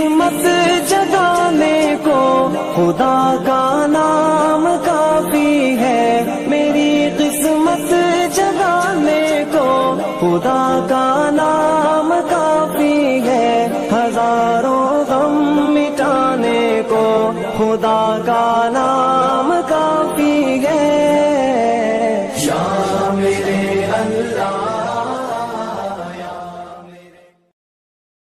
किस्मत जगाने को खुदा का नाम काफी है। मेरी किस्मत जगाने को खुदा का नाम